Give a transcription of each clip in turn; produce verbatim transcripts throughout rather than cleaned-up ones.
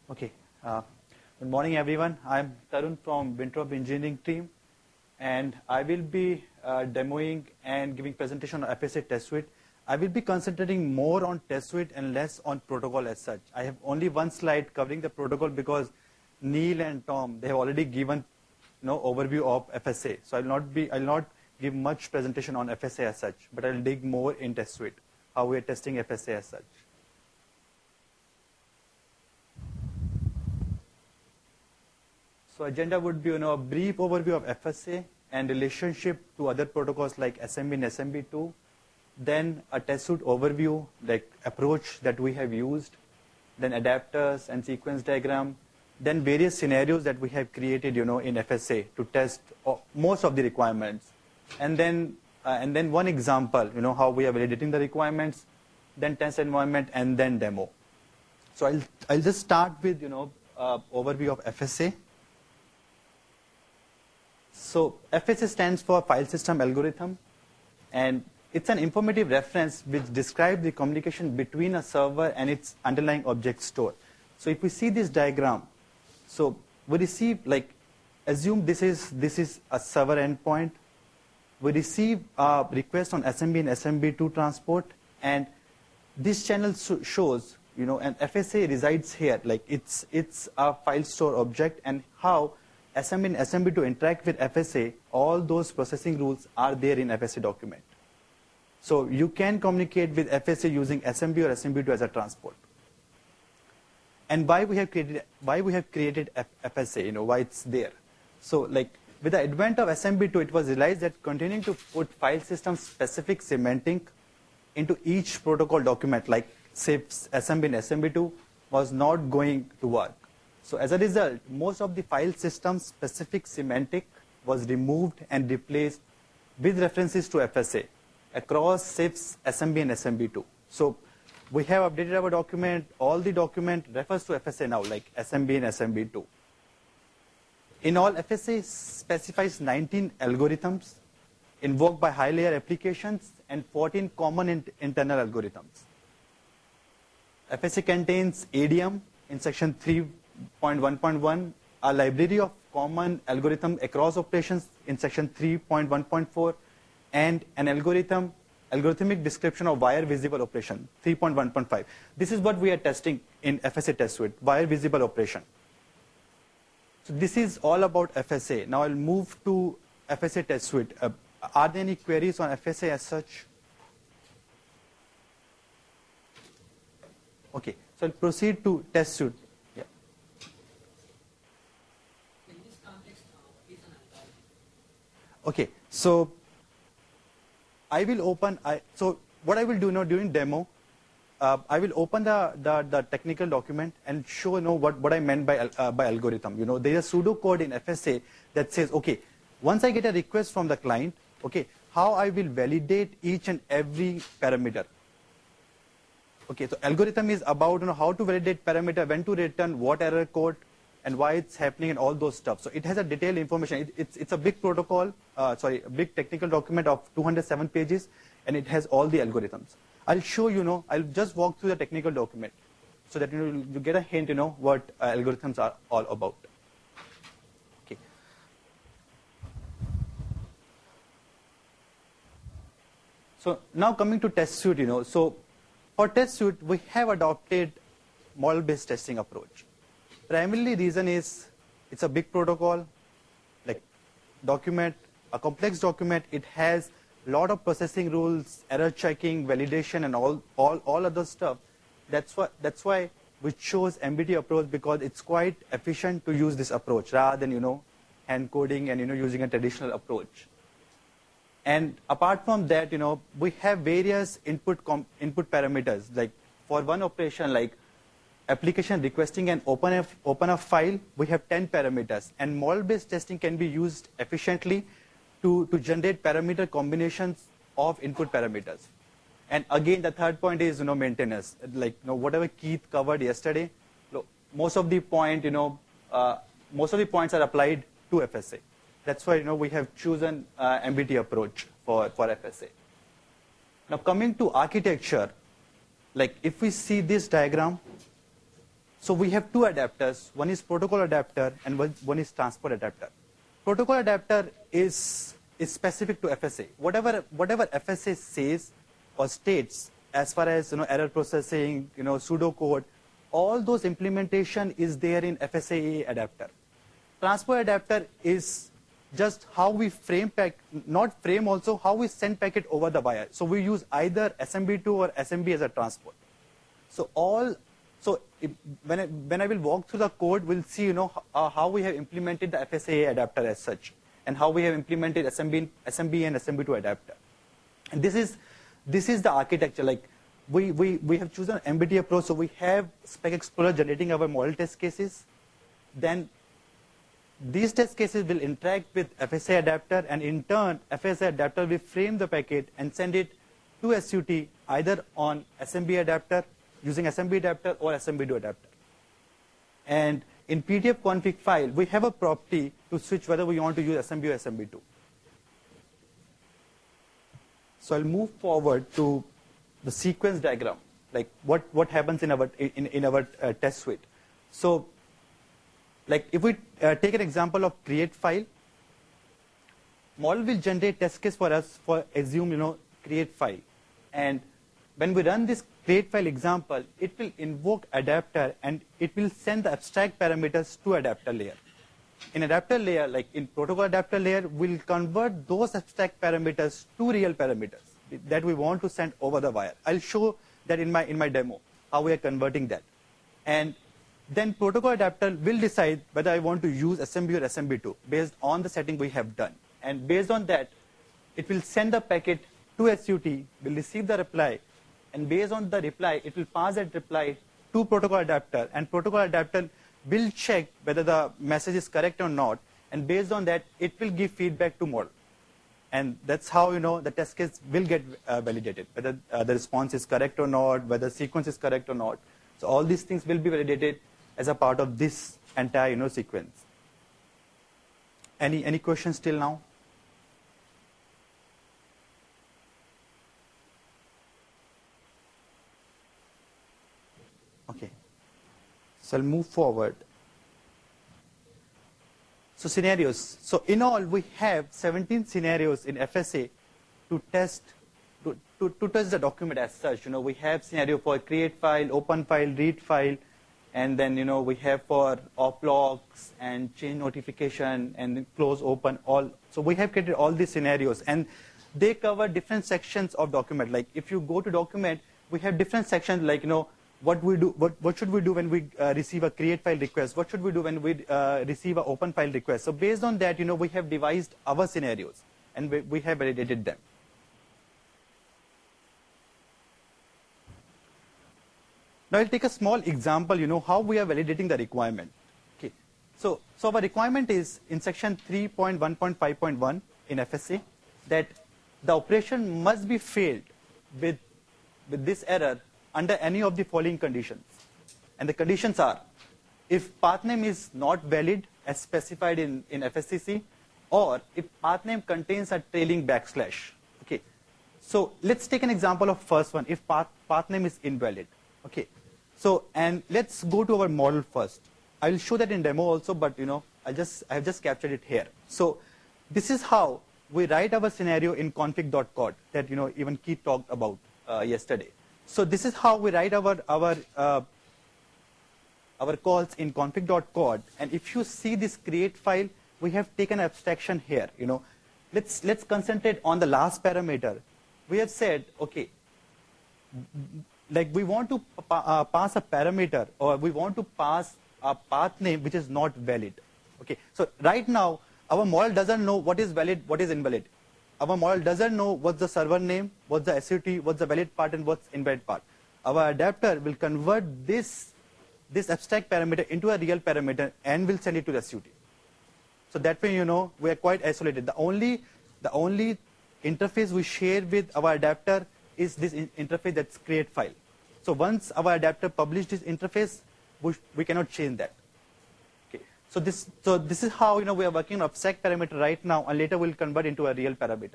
Okay. Uh, good morning, everyone. I'm Tarun from Winthrop Engineering team, and I will be uh, demoing and giving presentation on F S A Test Suite. I will be concentrating more on Test Suite and less on protocol as such. I have only one slide covering the protocol because Neil and Tom, they have already given you know, overview of F S A. So I will not be, I will not give much presentation on F S A as such, but I will dig more in Test Suite, how we are testing F S A as such. So agenda would be you know, a brief overview of F S A and relationship to other protocols like S M B and S M B two. Then a test suite overview, like approach that we have used. Then adapters and sequence diagram. Then various scenarios that we have created you know, in F S A to test most of the requirements. And then, uh, and then one example, you know, how we are validating the requirements, then test environment, and then demo. So I'll, I'll just start with you know, uh, overview of F S A. So F S A stands for File System Algorithm, and it's an informative reference which describes the communication between a server and its underlying object store. So if we see this diagram, so we receive, like, assume this is, this is a server endpoint. We receive a request on S M B and S M B two transport, and this channel shows, you know, and F S A resides here, like it's, it's a file store object, and how S M B and S M B two interact with F S A, all those processing rules are there in F S A document. So you can communicate with F S A using S M B or S M B two as a transport. And why we have created, why we have created F S A, you know, why it's there. So like with the advent of S M B two, it was realized that continuing to put file system specific semantic into each protocol document, like say S M B and S M B two, was not going to work. So as a result, most of the file system specific semantic was removed and replaced with references to F S A across S I Fs, S M B and S M B two. So we have updated our document. All the document refers to F S A now, like S M B and S M B two. In all, F S A specifies nineteen algorithms invoked by high layer applications and fourteen common in internal algorithms. F S A contains A D M in section three point one point one, a library of common algorithm across operations in section three point one point four, and an algorithm algorithmic description of wire visible operation three point one point five. This is what we are testing in F S A Test Suite, wire visible operation. So this is all about F S A. Now I'll move to F S A Test Suite. Uh, are there any queries on F S A as such? Okay, so I'll proceed to Test Suite. Okay, so I will open, I, so what I will do now during demo, uh, I will open the, the, the technical document and show you know, what, what I meant by, uh, by algorithm. You know, there is a pseudo code in F S A that says, okay, once I get a request from the client, okay, how I will validate each and every parameter. Okay, so algorithm is about you know, how to validate parameter, when to return, what error code, and why it's happening and all those stuff. So it has a detailed information. It, it's, it's a big protocol, uh, sorry, a big technical document of two hundred seven pages, and it has all the algorithms. I'll show you, know, I'll just walk through the technical document so that you, know, you get a hint, you know, what uh, algorithms are all about. Okay. So now coming to Test Suite, you know, so for Test Suite, we have adopted model-based testing approach. Primarily reason is it's a big protocol, like document, a complex document. It has a lot of processing rules, error checking, validation, and all, all, all other stuff. That's why, that's why we chose M B T approach, because it's quite efficient to use this approach rather than, you know, hand coding and, you know, using a traditional approach. And apart from that, you know, we have various input, com input parameters. Like for one operation, like application requesting an open a, open a file, we have ten parameters, and model-based testing can be used efficiently to, to generate parameter combinations of input parameters. And again, the third point is you know maintenance. Like you know, whatever Keith covered yesterday, most of the point you know uh, most of the points are applied to F S A. That's why you know we have chosen uh, M B T approach for for F S A. Now coming to architecture, like if we see this diagram, So we have two adapters. One is protocol adapter and one, one is transport adapter. Protocol adapter is, is specific to F S A. Whatever, whatever F S A says or states as far as you know, error processing, you know, pseudocode, all those implementation is there in F S A A adapter. Transport adapter is just how we frame pack, not frame also, how we send packet over the wire. So we use either S M B two or S M B as a transport. So all, so if, when, I, when I will walk through the code, we'll see you know, uh, how we have implemented the F S A A adapter as such, and how we have implemented S M B, S M B and S M B two adapter. And this is, this is the architecture. Like we, we, we have chosen M B T approach, so we have Spec Explorer generating our model test cases. Then these test cases will interact with F S A adapter, and in turn, F S A adapter will frame the packet and send it to S U T either on S M B adapter, using S M B adapter or S M B two adapter. And in P D F config file, we have a property to switch whether we want to use S M B or S M B two. So I'll move forward to the sequence diagram, like what, what happens in our, in, in our uh, test suite. So like if we uh, take an example of create file, model will generate test case for us for assume, you know, create file. And when we run this create file example, it will invoke adapter and it will send the abstract parameters to adapter layer. In adapter layer, like in protocol adapter layer, we'll convert those abstract parameters to real parameters that we want to send over the wire. I'll show that in my, in my demo, how we are converting that. And then protocol adapter will decide whether I want to use S M B or S M B two based on the setting we have done. And based on that, it will send the packet to S U T, will receive the reply, and based on the reply, it will pass that reply to protocol adapter, and protocol adapter will check whether the message is correct or not, and based on that, it will give feedback to model. And that's how you know the test case will get uh, validated, whether uh, the response is correct or not, whether sequence is correct or not. So all these things will be validated as a part of this entire you know sequence. Any any questions till now? Okay. So I'll move forward. So scenarios. So in all, we have seventeen scenarios in F S A to test to, to, to test the document as such. You know, we have scenario for create file, open file, read file, and then you know we have for op logs and change notification and close, open, all. So we have created all these scenarios, and they cover different sections of document. Like if you go to document, we have different sections like you know. What we do, what, what should we do when we uh, receive a create file request? What should we do when we uh, receive an open file request? So based on that, you know, we have devised our scenarios and we, we have validated them. Now I'll take a small example, you know, how we are validating the requirement. Okay. So, so our requirement is in section three point one point five point one in F S A that the operation must be failed with, with this error under any of the following conditions. And the conditions are, if path name is not valid as specified in, in F S C C, or if path name contains a trailing backslash. Okay. So let's take an example of first one, if path, path name is invalid. Okay. So, and let's go to our model first. I will show that in demo also, but you know, I just, I have just captured it here. So this is how we write our scenario in config.cod that, you know, even Keith talked about uh, yesterday. So this is how we write our our uh, our calls in config.cod, and if you see this create file, we have taken abstraction here. You know, let's let's concentrate on the last parameter. We have said, okay, like we want to pa uh, pass a parameter, or we want to pass a path name which is not valid. Okay, so right now our model doesn't know what is valid, what is invalid. Our model doesn't know what's the server name, what's the S U T, what's the valid part, and what's invalid part. Our adapter will convert this, this abstract parameter into a real parameter and will send it to the S U T. So that way, you know, we are quite isolated. The only, the only interface we share with our adapter is this in interface that's create file. So once our adapter publishes this interface, we, we cannot change that. So this, so this is how you know we are working on abstract parameter right now, and later we'll convert into a real parameter.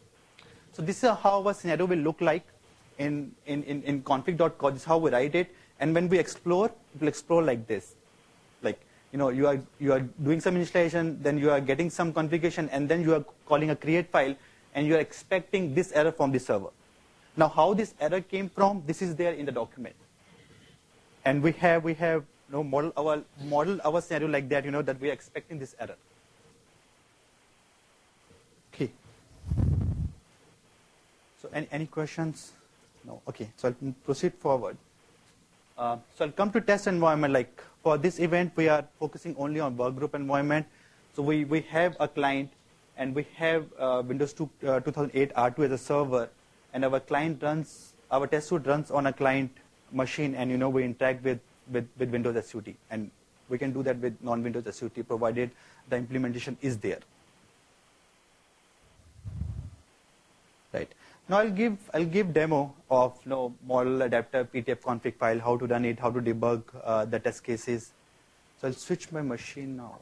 So this is how our scenario will look like in in in, in config.cod. This is how we write it, And when we explore, it will explore like this. Like, you know, you are, you are doing some initialization, then you are getting some configuration, and then you are calling a create file, and you are expecting this error from the server. Now, how this error came from, this is there in the document. And we have, we have you know, model our, model our scenario like that, you know, that we are expecting this error. Okay. So any, any questions? No. Okay. So I'll proceed forward. Uh, so I'll come to test environment. Like for this event, we are focusing only on workgroup environment. So we, we have a client, and we have uh, Windows two, uh, two thousand eight R two as a server, and our client runs, our test suite runs on a client machine, and you know we interact with, with, with Windows S U T, and we can do that with non-Windows S U T provided the implementation is there. Right. Now I'll give I'll give demo of you know, model adapter P T F config file, how to run it, how to debug uh, the test cases. So I'll switch my machine now.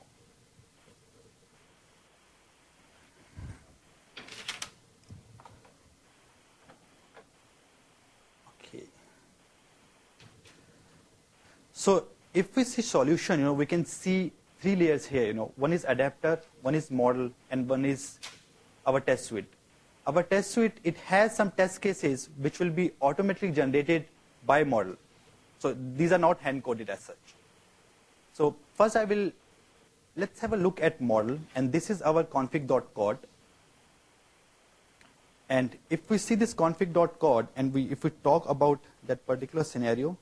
Okay. So if we see solution, you know, we can see three layers here. You know, one is adapter, one is model, and one is our test suite. Our test suite, it has some test cases which will be automatically generated by model. So these are not hand-coded as such. So first I will, let's have a look at model, and this is our config.cod. And if we see this config.cod, and we, if we talk about that particular scenario,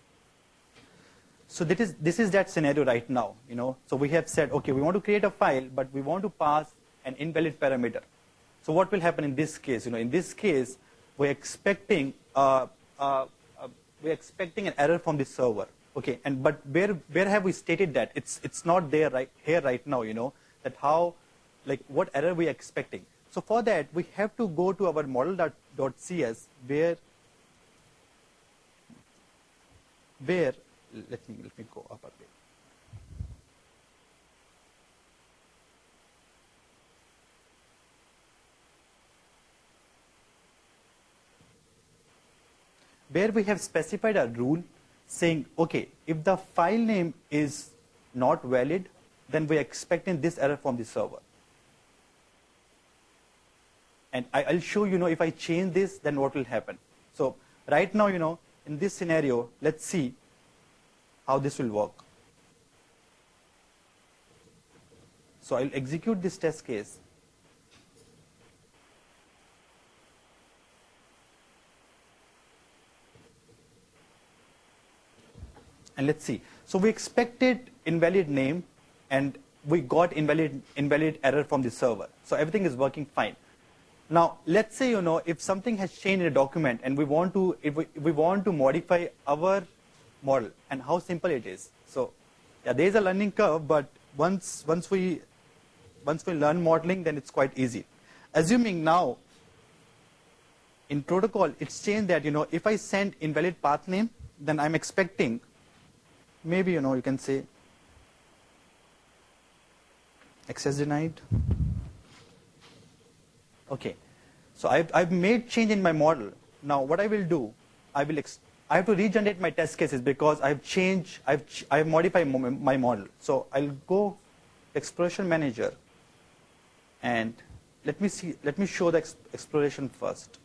so that is, this is that scenario right now. You know, so we have said, okay, we want to create a file, but we want to pass an invalid parameter. So what will happen in this case? You know, in this case, we're expecting uh, uh, uh, we're expecting an error from the server. Okay, and but where where have we stated that? It's it's not there right here right now. You know that how, like what error we are expecting. So for that, we have to go to our model.cs where where let me let me go up a bit. Where we have specified a rule saying, okay, if the file name is not valid, then we're expecting this error from the server. And I, I'll show you know if I change this, then what will happen. So right now, you know, in this scenario, let's see how this will work. So I'll execute this test case. And let's see. So we expected invalid name, and we got invalid invalid error from the server. So everything is working fine. Now let's say you know if something has changed in a document, and we want to if we, if we want to modify our model, and how simple it is. So yeah, there is a learning curve, but once once we once we learn modeling, then it's quite easy. Assuming now in protocol it's changed that you know if I send invalid path name, then I'm expecting. Maybe, you know, you can say access denied. Okay. So I've, I've made change in my model. Now what I will do, I will ex I have to regenerate my test cases because I've changed, I've, ch I've modified my model. So I'll go exploration manager, and let me see, let me show the ex exploration first.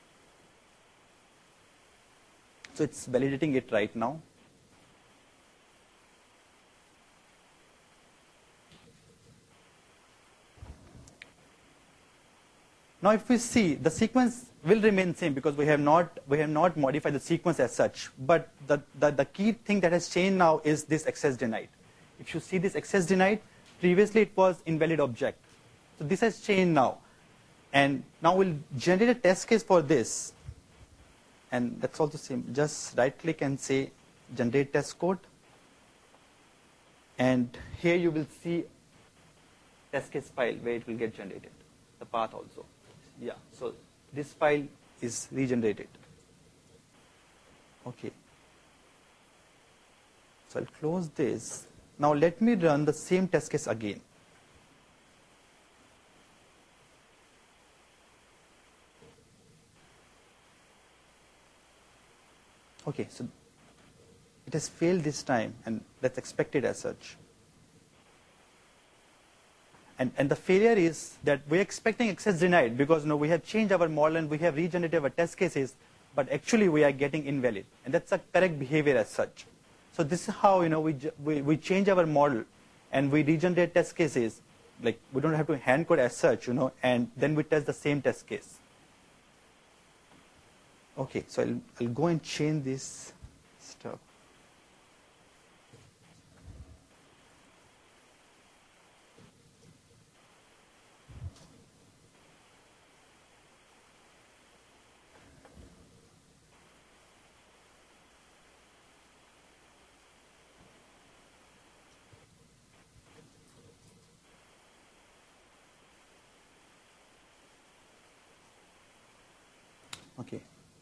So it's validating it right now. Now if we see, the sequence will remain same because we have not we have not modified the sequence as such. But the, the, the key thing that has changed now is this access denied. If you see this access denied, previously it was invalid object. So this has changed now. And now we'll generate a test case for this. And that's also same. Just right click and say generate test code. And here you will see test case file where it will get generated. The path also. Yeah, so this file is regenerated. Okay. So I'll close this. Now let me run the same test case again. Okay, so it has failed this time, and that's expected as such. And, and the failure is that we're expecting access denied because you know, we have changed our model and we have regenerated our test cases, but actually we are getting invalid. And that's a correct behavior as such. So this is how you know, we, we, we change our model and we regenerate test cases. Like we don't have to hand code as such, you know, and then we test the same test case. Okay, so I'll, I'll go and change this stuff. Okay.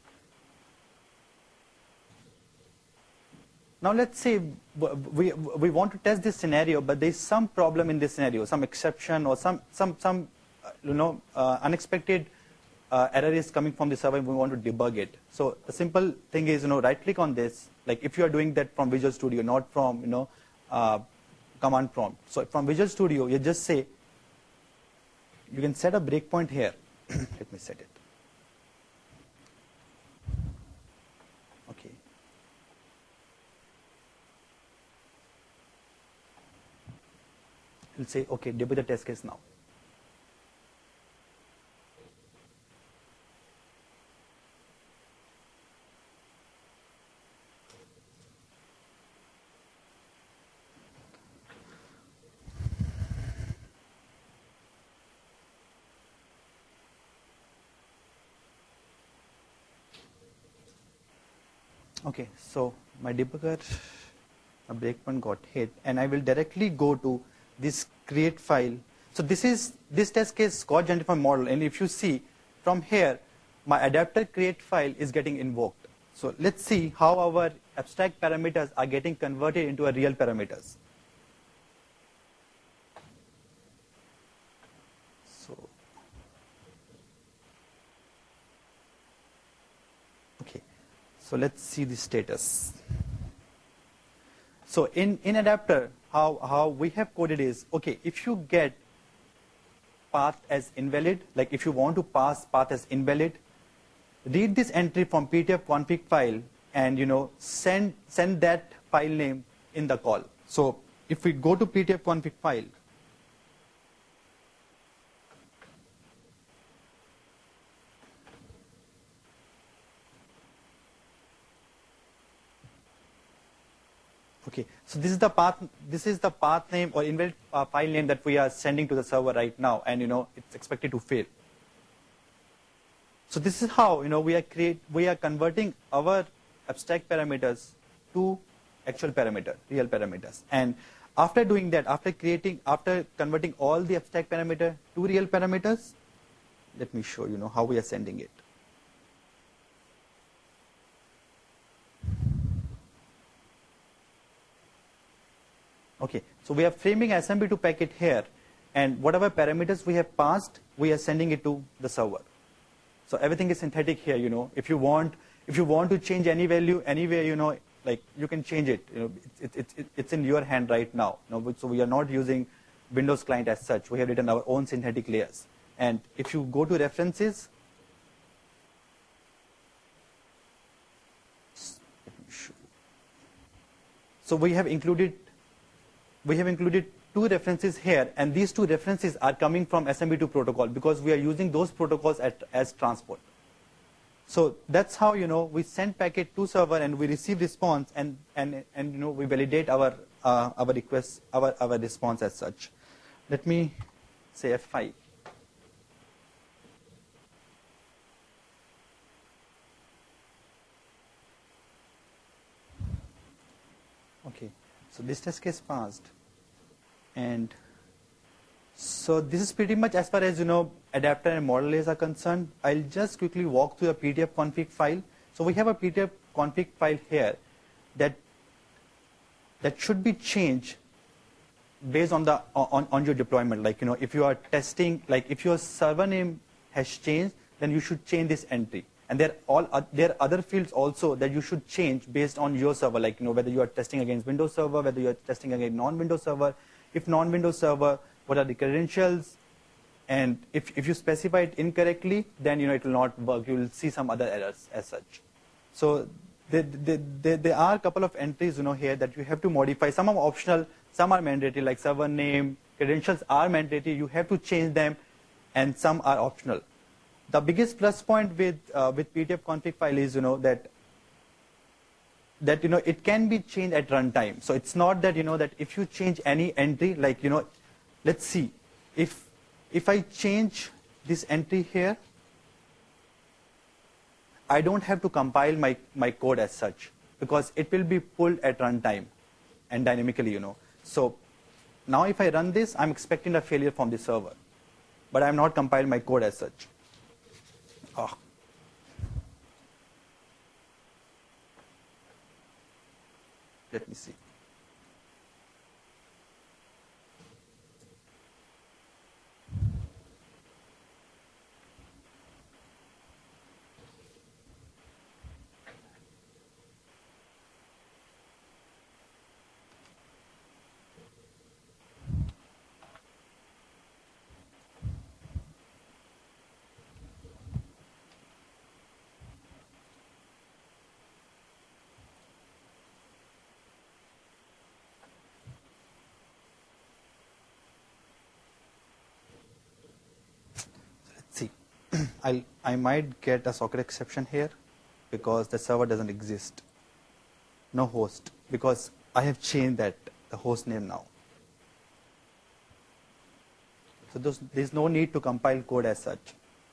Now let's say we, we want to test this scenario, but there's some problem in this scenario, some exception or some, some, some you know, uh, unexpected uh, error is coming from the server and we want to debug it. So the simple thing is, you know, right click on this, like if you are doing that from Visual Studio, not from, you know, uh, command prompt. So from Visual Studio, you just say, you can set a breakpoint here. Let me set it. Okay. You'll say, okay, debug the test case now. Okay, so my debugger, a breakpoint got hit, and I will directly go to this create file. So this is this test case got generated from model, and if you see from here, my adapter create file is getting invoked. So let's see how our abstract parameters are getting converted into a real parameters. So okay. So let's see the status. So in, in adapter, how, how we have coded is, okay, if you get path as invalid, like if you want to pass path as invalid, read this entry from P T F config file and you know send send that file name in the call. So if we go to P T F config file, okay, so this is the path. This is the path name or invalid uh, file name that we are sending to the server right now, and you know it's expected to fail. So this is how you know we are create we are converting our abstract parameters to actual parameter, real parameters. And after doing that, after creating, after converting all the abstract parameter to real parameters, let me show you know how we are sending it. Okay, so we are framing S M B two packet here, and whatever parameters we have passed, we are sending it to the server. So everything is synthetic here. You know, if you want, if you want to change any value anywhere, you know, like you can change it. You know, it's it, it, it's in your hand right now. You know, so we are not using Windows client as such. We have written our own synthetic layers. And if you go to references, so we have included. We have included two references here, and these two references are coming from S M B two protocol because we are using those protocols at, as transport. So that's how you know we send packet to server and we receive response, and and and you know we validate our uh, our request, our our response as such. Let me say F five. Okay, so this test case passed. And so this is pretty much as far as you know adapter and model layers are concerned. I'll just quickly walk through a P T F config file. So we have a P T F config file here that that should be changed based on the on, on your deployment. Like you know if you are testing, like if your server name has changed, then you should change this entry. And there are all uh, there are other fields also that you should change based on your server, like you know whether you are testing against Windows Server, whether you are testing against non-Windows Server. If non-Windows Server, what are the credentials? And if if you specify it incorrectly, then you know it will not work. You will see some other errors as such. So there, there, there, there are a couple of entries you know here that you have to modify. Some are optional, some are mandatory, like server name, credentials are mandatory. You have to change them, and some are optional. The biggest plus point with uh, with P T F config file is you know that that you know it can be changed at runtime. So it's not that you know that if you change any entry, like you know, let's see, if if I change this entry here, I don't have to compile my my code as such, because it will be pulled at runtime and dynamically, you know. So now if I run this, I'm expecting a failure from the server, but I'm not compiling my code as such. Oh. Let me see. See, I'll, I might get a socket exception here because the server doesn't exist. No host, because I have changed that, the host name now. So those, there's no need to compile code as such.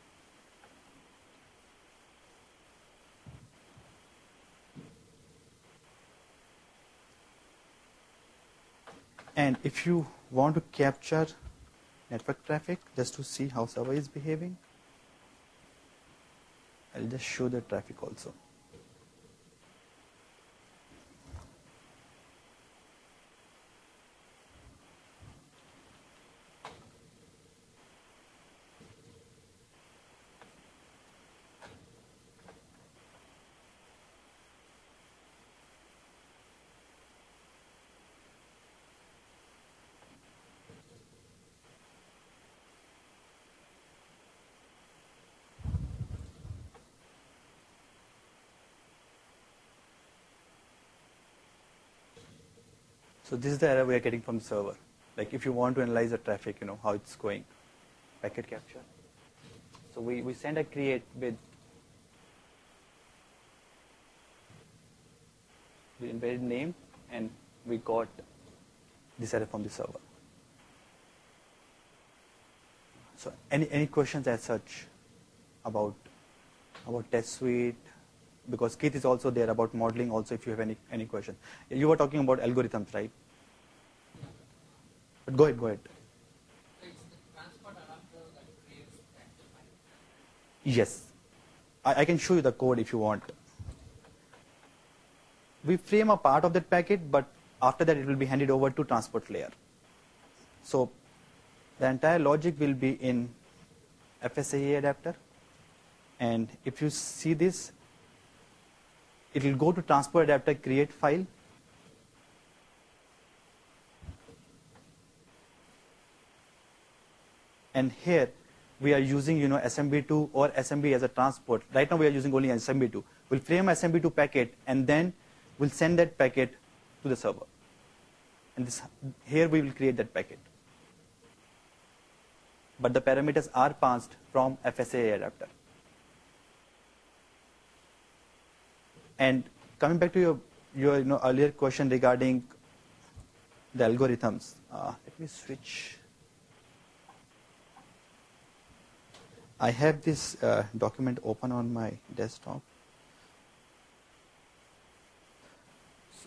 And if you want to capture network traffic just to see how server is behaving, I'll just show the traffic also. So this is the error we are getting from the server. Like if you want to analyze the traffic, you know, how it's going, packet capture. So we, we send a create with, with embedded name, and we got this error from the server. So any, any questions as such about, about test suite? Because Keith is also there about modeling also, if you have any, any question. You were talking about algorithms, right? But go ahead, go ahead. So it's the transport adapter that creates that. Yes. I, I can show you the code if you want. We frame a part of that packet, but after that it will be handed over to transport layer. So the entire logic will be in F S A E adapter. And if you see this, it will go to transport adapter create file. And here we are using you know S M B two or S M B as a transport. Right now we are using only S M B two. We'll frame S M B two packet, and then we'll send that packet to the server. And this, here we will create that packet. But the parameters are passed from F S A E adapter. And coming back to your, your you know, earlier question regarding the algorithms, uh, let me switch. I have this uh, document open on my desktop. So,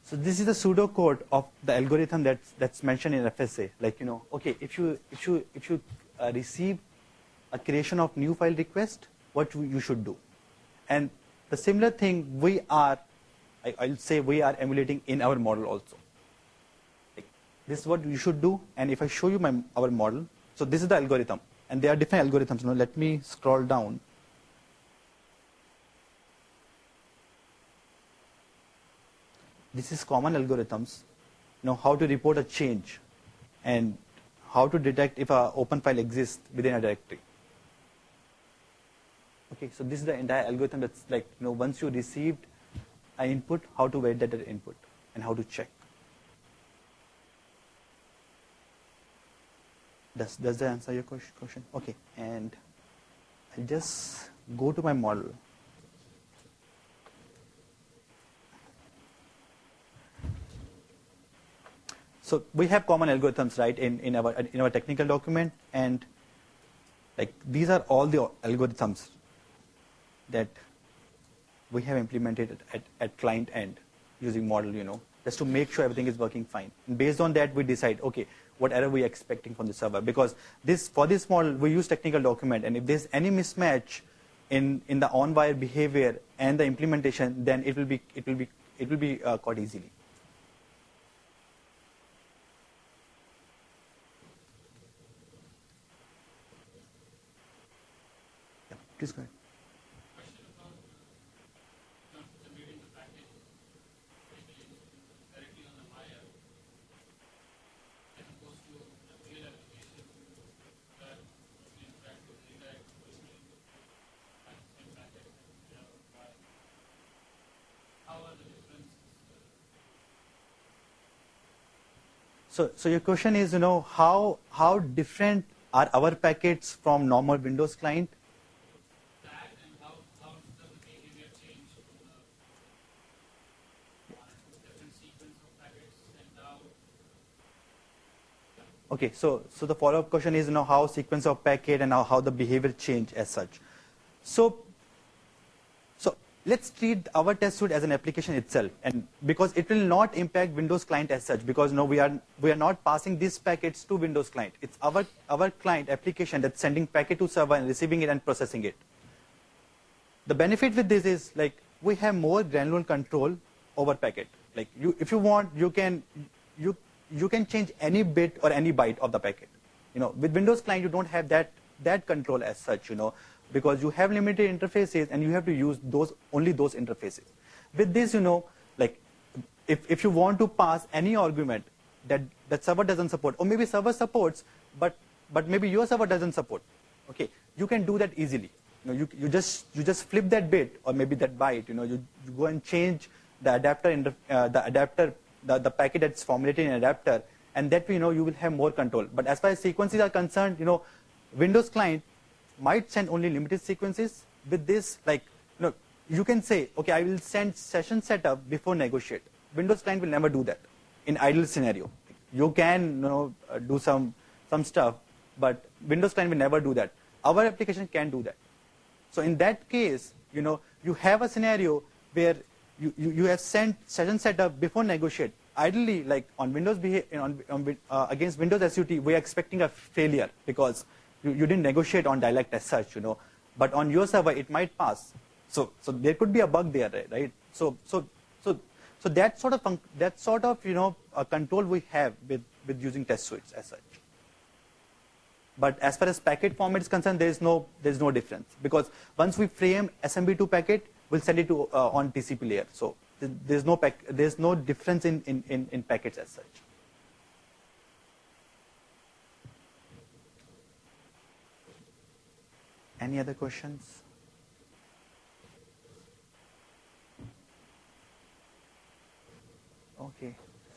So this is the pseudocode of the algorithm that's that's mentioned in F S A. Like, you know, okay, if you if you if you uh, receive a creation of new file request, what you, you should do, and the similar thing we are, I, I'll say we are emulating in our model also. Like, this is what you should do, and if I show you my our model, so this is the algorithm, and there are different algorithms. Now let me scroll down. This is common algorithms, you know, how to report a change and how to detect if an open file exists within a directory. Okay, so this is the entire algorithm that's like, you know, once you received an input, how to validate that input and how to check. Does, does that answer your question? Okay, and I'll just go to my model. So we have common algorithms, right, in, in our in our technical document, and like these are all the algorithms that we have implemented at, at client end using model, you know, just to make sure everything is working fine. And based on that, we decide, okay, what error we are expecting from the server, because this for this model we use technical document, and if there's any mismatch in in the on-wire behavior and the implementation, then it will be it will be it will be uh, caught easily. Please go ahead. Question about uh, submitting the package directly on the wire as opposed to a real application that we interact with redirect quickly at the same packet and wire. How are the differences? So, so your question is, you know, how how different are our packets from normal Windows client? Okay, so so the follow-up question is, you know, how sequence of packet and how, how the behavior change as such. So, so let's treat our test suite as an application itself, and because it will not impact Windows client as such, because you know, we are we are not passing these packets to Windows client. It's our our client application that's sending packet to server and receiving it and processing it. The benefit with this is like we have more granular control over packet. Like you, if you want, you can you. you can change any bit or any byte of the packet. You know, with Windows client, you don't have that that control as such, you know, because you have limited interfaces and you have to use those only those interfaces. With this, you know, like if if you want to pass any argument that that server doesn't support, or maybe server supports, but but maybe your server doesn't support, okay, you can do that easily. You know, you you just you just flip that bit or maybe that byte. You know, you, you go and change the adapter in uh, the adapter. The, the packet that's formulated in an adapter, and that way, you know, you will have more control. But as far as sequences are concerned, you know, Windows client might send only limited sequences. With this, like, you know, you can say, okay, I will send session setup before negotiate. Windows client will never do that in idle scenario. You can, you know, uh, do some some stuff, but Windows client will never do that. Our application can do that. So in that case, you know, you have a scenario where You, you, you have sent session setup before negotiate. Ideally, like on Windows on, on, uh, against Windows S U T, we are expecting a failure because you, you didn't negotiate on dialect as such, you know. But on your server, it might pass. So so there could be a bug there, right? So so so so that sort of that sort of you know uh, control we have with with using test suites as such. But as far as packet format is concerned, there is no there is no difference, because once we frame S M B two packet, we'll send it to uh, on T C P layer. So th there's no pack there's no difference in, in, in, in packets as such. Any other questions? Okay.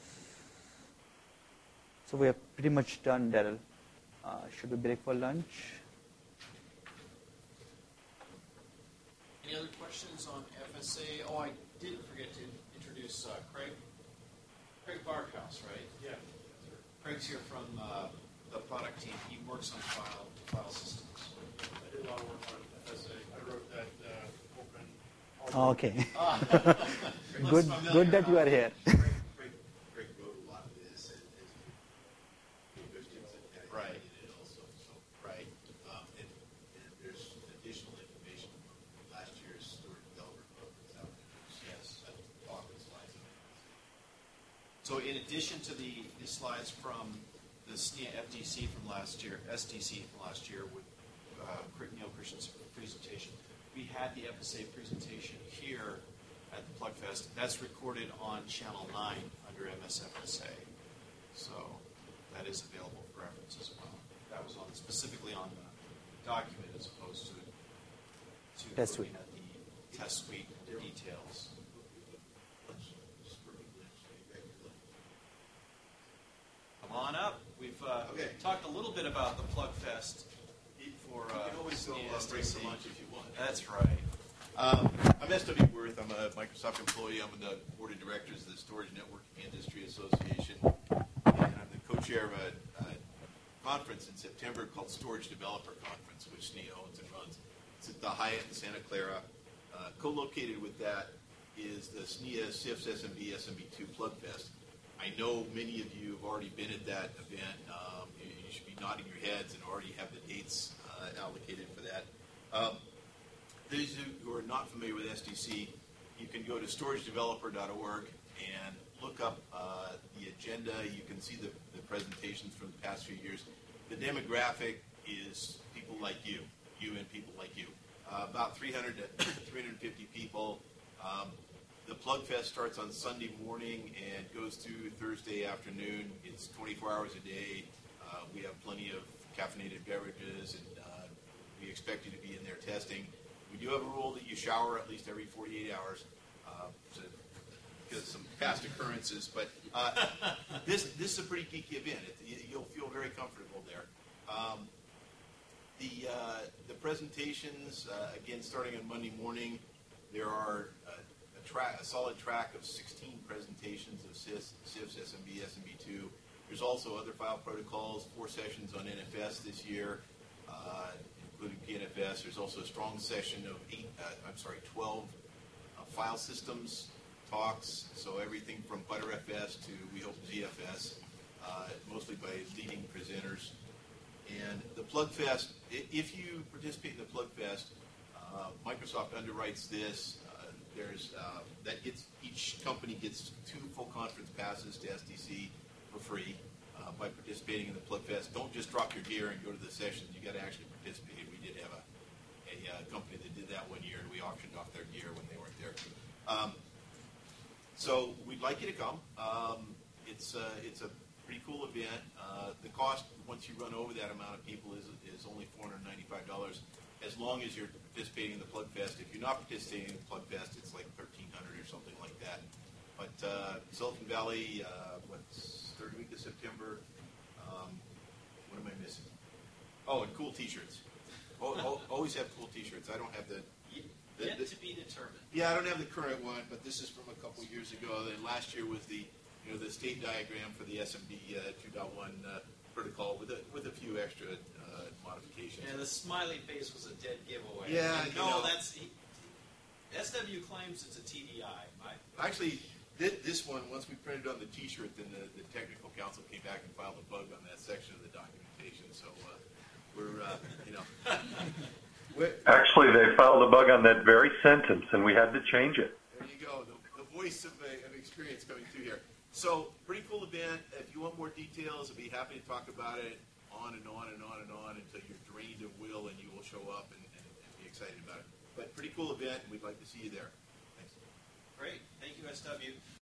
So we are pretty much done, Daryl. Uh, should we break for lunch? Any other questions on F S A? Oh, I did forget to introduce uh, Craig. Craig Barkhouse, right? Yeah. Craig's here from uh, the product team. He works on file file systems. I did a lot of work on F S A. I wrote that uh, open. Okay. Ah. good, good that you are here. So in addition to the, the slides from the S N I A F D C from last year, S D C from last year with uh, Neil Christian's presentation, we had the F S A presentation here at the PlugFest. That's recorded on Channel nine under M S F S A. So that is available for reference as well. That was on specifically on the document as opposed to, to Test looking suite. at the test suite and the details. Come on up. We've uh, Okay. talked a little bit about the PlugFest for uh, You can always go uh, S D break C. for lunch if you want. That's right. Um, I'm S W Worth. I'm a Microsoft employee. I'm on the board of directors of the Storage Networking Industry Association, and I'm the co-chair of a, a conference in September called Storage Developer Conference, which S N I A owns and runs. It's at the Hyatt in Santa Clara. Uh, co-located with that is the S N I A S I F S S M B S M B two PlugFest. I know many of you have already been at that event. Um, you, you should be nodding your heads and already have the dates uh, allocated for that. Um, those who are not familiar with S D C, you can go to storage developer dot org and look up uh, the agenda. You can see the, the presentations from the past few years. The demographic is people like you, you and people like you. Uh, about three hundred to three hundred fifty people. Um, The PlugFest starts on Sunday morning and goes through Thursday afternoon. It's twenty-four hours a day. Uh, we have plenty of caffeinated beverages, and uh, we expect you to be in there testing. We do have a rule that you shower at least every forty-eight hours uh, to, because of some past occurrences. But uh, this this is a pretty geeky event. It, you'll feel very comfortable there. Um, the uh, the presentations, uh, again, starting on Monday morning, there are uh, Track, a solid track of sixteen presentations of S I S, S I F S, S M B, S M B two. There's also other file protocols, four sessions on N F S this year, uh, including P N F S. There's also a strong session of eight, uh, I'm sorry, twelve uh, file systems talks. So everything from ButterFS to, we hope, Z F S, uh, mostly by leading presenters. And the PlugFest, if you participate in the PlugFest, uh, Microsoft underwrites this. There's uh, that gets each company gets two full conference passes to S D C for free uh, by participating in the PlugFest. Don't just drop your gear and go to the sessions. You got to actually participate. We did have a, a uh, company that did that one year, and we auctioned off their gear when they weren't there. Um, so we'd like you to come. Um, it's uh, it's a pretty cool event. Uh, the cost once you run over that amount of people is is only four hundred ninety-five dollars. As long as you're participating in the PlugFest. If you're not participating in the PlugFest, it's like thirteen hundred dollars or something like that. But uh, Silicon Valley, uh, what's third week of September? Um, what am I missing? Oh, and cool T-shirts. Oh, oh, always have cool T-shirts. I don't have the, the, Yet the to be determined. yeah, I don't have the current one, but this is from a couple years ago. And last year was the you know the state diagram for the S M B uh, two point one uh, protocol with a with a few extra uh, modifications. And the smiley face was a dead giveaway. Yeah, And you no, know. that's he, S W claims it's a T D I. I Actually, thi- this one, once we printed on the T-shirt, then the, the technical council came back and filed a bug on that section of the documentation. So uh, we're, uh, you know, we're, Actually, they filed a bug on that very sentence, and we had to change it. there you go, the, the voice of, a, of experience coming through here. So, pretty cool event. If you want more details, I'd be happy to talk about it on and on and on and on until you're drained of will and you will show up and, and, and be excited about it. But pretty cool event, and we'd like to see you there. Thanks. Great. Thank you, S W.